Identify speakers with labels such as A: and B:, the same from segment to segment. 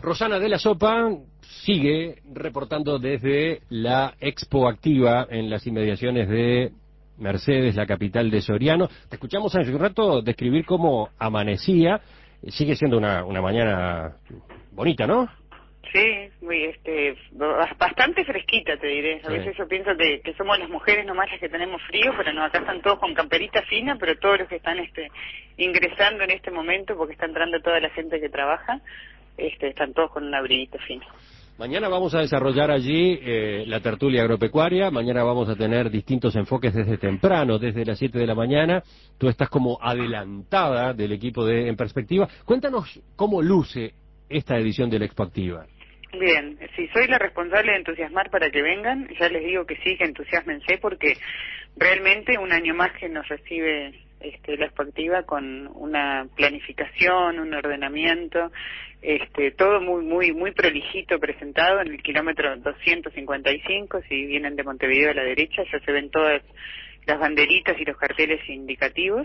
A: Rosana de la Sopa sigue reportando desde la Expo Activa en las inmediaciones de Mercedes, la capital de Soriano. Te escuchamos hace un rato describir cómo amanecía. Sigue siendo una mañana bonita, ¿no?
B: Sí, muy, bastante fresquita, te diré. A
A: Sí.
B: veces yo pienso que somos las mujeres nomás las que tenemos frío, pero no, acá están todos con camperita fina, pero todos los que están ingresando en este momento, porque está entrando toda la gente que trabaja, están todos con un abriguito fino.
A: Mañana vamos a desarrollar allí la tertulia agropecuaria. Mañana vamos a tener distintos enfoques desde temprano, desde las 7 de la mañana. Tú estás como adelantada del equipo de En Perspectiva. Cuéntanos cómo luce esta edición de la Expo Activa.
B: Bien, si soy la responsable de entusiasmar para que vengan, ya les digo que sí, que entusiasmense, porque realmente un año más que nos recibe la Expo Activa con una planificación, un ordenamiento, todo muy prolijito presentado en el kilómetro 255. Si vienen de Montevideo a la derecha ya se ven todas las banderitas y los carteles indicativos.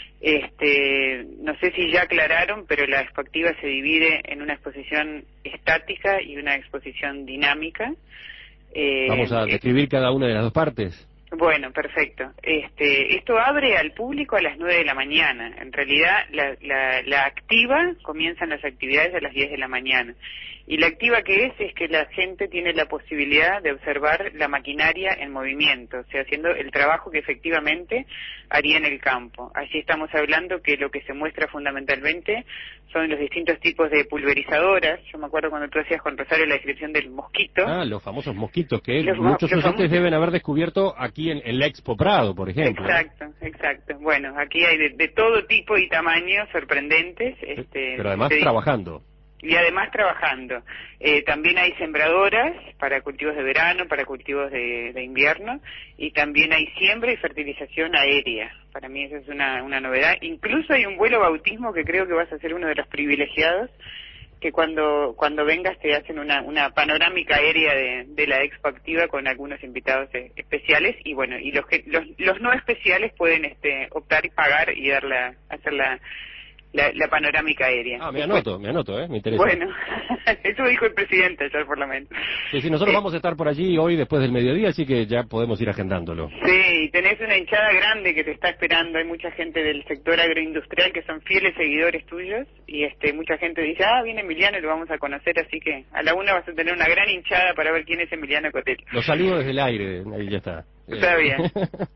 B: No sé si ya aclararon, pero la Expo Activa se divide en una exposición estática y una exposición dinámica.
A: Vamos a describir cada una de las dos partes.
B: Bueno, perfecto. Esto abre al público a las 9 de la mañana. En realidad, la activa comienzan las actividades a las 10 de la mañana. Y la activa que es que la gente tiene la posibilidad de observar la maquinaria en movimiento, o sea, haciendo el trabajo que efectivamente haría en el campo. Allí estamos hablando que lo que se muestra fundamentalmente son los distintos tipos de pulverizadoras. Yo me acuerdo cuando tú hacías con Rosario la descripción del mosquito.
A: Ah, los famosos mosquitos que muchos oyentes deben haber descubierto aquí en la Expo Prado, por ejemplo.
B: Exacto. Bueno, aquí hay de todo tipo y tamaño sorprendentes.
A: Pero además trabajando.
B: Y además trabajando. También hay sembradoras para cultivos de verano, para cultivos de invierno, y también hay siembra y fertilización aérea. Para mí eso es una novedad. Incluso hay un vuelo bautismo que creo que vas a ser uno de los privilegiados, que cuando vengas te hacen una panorámica aérea de la Expo Activa con algunos invitados especiales, y bueno, y los no especiales pueden optar y pagar y hacer la panorámica aérea.
A: Ah, me anoto, me interesa.
B: Bueno, eso dijo el presidente ayer por la mañana.
A: Sí, nosotros vamos a estar por allí hoy después del mediodía, así que ya podemos ir agendándolo.
B: Sí, tenés una hinchada grande que te está esperando. Hay mucha gente del sector agroindustrial que son fieles seguidores tuyos, y mucha gente dice, viene Emiliano y lo vamos a conocer, así que a la una vas a tener una gran hinchada para ver quién es Emiliano Cotello.
A: Lo saludo desde el aire, ahí ya está.
B: Está bien.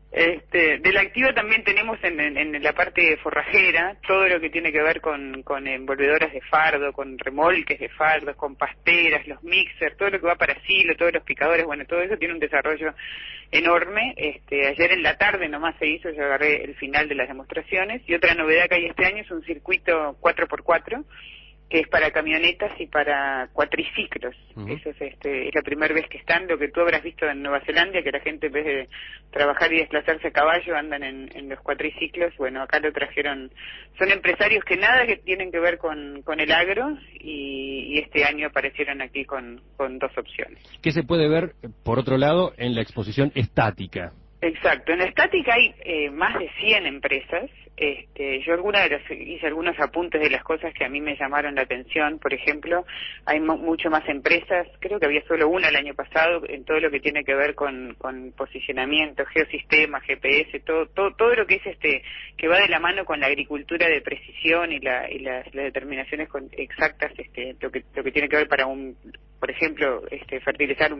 B: De la activa también tenemos en la parte forrajera todo lo que tiene que ver con envolvedoras de fardo, con remolques de fardos, con pasteras, los mixers, todo lo que va para silo, todos los picadores, bueno, todo eso tiene un desarrollo enorme. Ayer en la tarde nomás se hizo, yo agarré el final de las demostraciones, y otra novedad que hay este año es un circuito 4x4, que es para camionetas y para cuatriciclos. Eso es la primera vez que están, lo que tú habrás visto en Nueva Zelanda, que la gente en vez de trabajar y desplazarse a caballo andan en los cuatriciclos. Bueno, acá lo trajeron, son empresarios que nada que tienen que ver con el agro, y este año aparecieron aquí con dos opciones.
A: ¿Qué se puede ver, por otro lado, en la exposición estática?
B: Exacto, en la estática hay más de 100 empresas. Yo hice algunos apuntes de las cosas que a mí me llamaron la atención. Por ejemplo, hay mucho más empresas, creo que había solo una el año pasado, en todo lo que tiene que ver con posicionamiento, geosistemas, GPS, todo lo que es que va de la mano con la agricultura de precisión y las determinaciones exactas, lo que tiene que ver para por ejemplo, fertilizar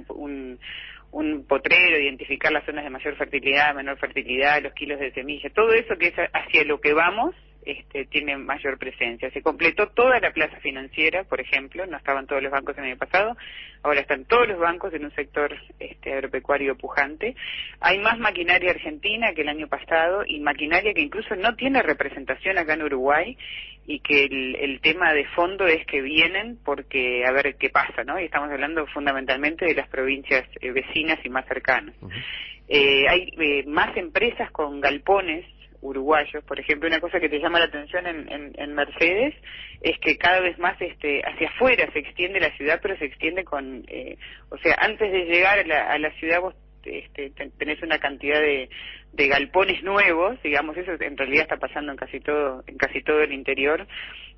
B: un potrero, identificar las zonas de mayor fertilidad, menor fertilidad, los kilos de semilla, todo eso que es hacia lo que vamos, tiene mayor presencia. Se completó toda la plaza financiera, por ejemplo, no estaban todos los bancos el año pasado, ahora están todos los bancos en un sector agropecuario pujante. Hay más maquinaria argentina que el año pasado, y maquinaria que incluso no tiene representación acá en Uruguay, y que el tema de fondo es que vienen porque a ver qué pasa, ¿no? Y estamos hablando fundamentalmente de las provincias vecinas y más cercanas. Hay más empresas con galpones uruguayos. Por ejemplo, una cosa que te llama la atención en Mercedes es que cada vez más hacia afuera se extiende la ciudad, pero se extiende o sea, antes de llegar a la ciudad vos tenés una cantidad de galpones nuevos, digamos. Eso en realidad está pasando en casi todo el interior,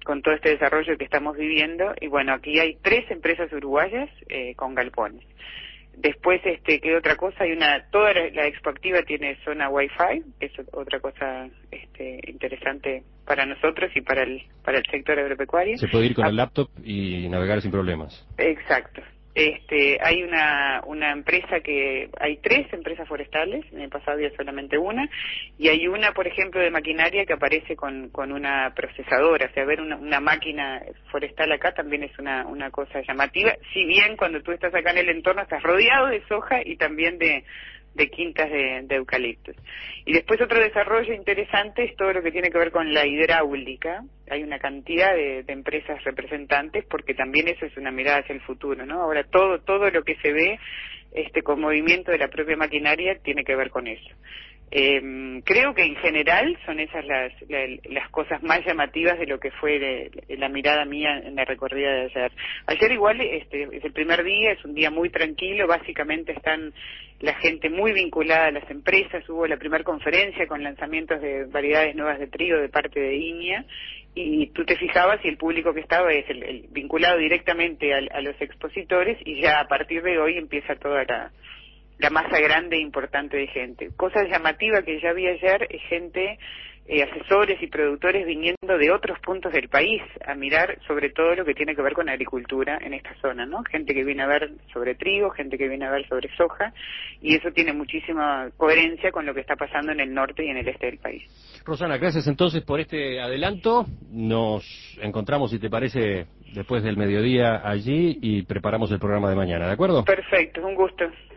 B: con todo este desarrollo que estamos viviendo. Y bueno, aquí hay 3 empresas uruguayas con galpones. Después, ¿qué otra cosa? Toda la Expo Activa tiene zona Wi-Fi, que es otra cosa interesante para nosotros y para el sector agropecuario.
A: Se puede ir con el laptop y navegar sin problemas.
B: Exacto. Hay una empresa hay 3 empresas forestales, en el pasado había solamente una, y hay una, por ejemplo, de maquinaria que aparece con una procesadora. O sea, ver una máquina forestal acá también es una cosa llamativa, si bien cuando tú estás acá en el entorno estás rodeado de soja y también de quintas de eucaliptos. Y después otro desarrollo interesante es todo lo que tiene que ver con la hidráulica. Hay una cantidad de empresas representantes, porque también eso es una mirada hacia el futuro, ¿no? Ahora todo lo que se ve con movimiento de la propia maquinaria tiene que ver con eso. Creo que en general son esas las cosas más llamativas de lo que fue la mirada mía en la recorrida de ayer. Ayer igual es el primer día, es un día muy tranquilo, básicamente están la gente muy vinculada a las empresas. Hubo la primera conferencia con lanzamientos de variedades nuevas de trigo de parte de INEA, y tú te fijabas y el público que estaba es el vinculado directamente a los expositores, y ya a partir de hoy empieza toda la masa grande e importante de gente. Cosa llamativa que ya vi ayer es gente, asesores y productores viniendo de otros puntos del país a mirar sobre todo lo que tiene que ver con agricultura en esta zona, ¿no? Gente que viene a ver sobre trigo, gente que viene a ver sobre soja, y eso tiene muchísima coherencia con lo que está pasando en el norte y en el este del país.
A: Rosana, gracias entonces por este adelanto. Nos encontramos, si te parece, después del mediodía allí y preparamos el programa de mañana, ¿de acuerdo?
B: Perfecto, un gusto.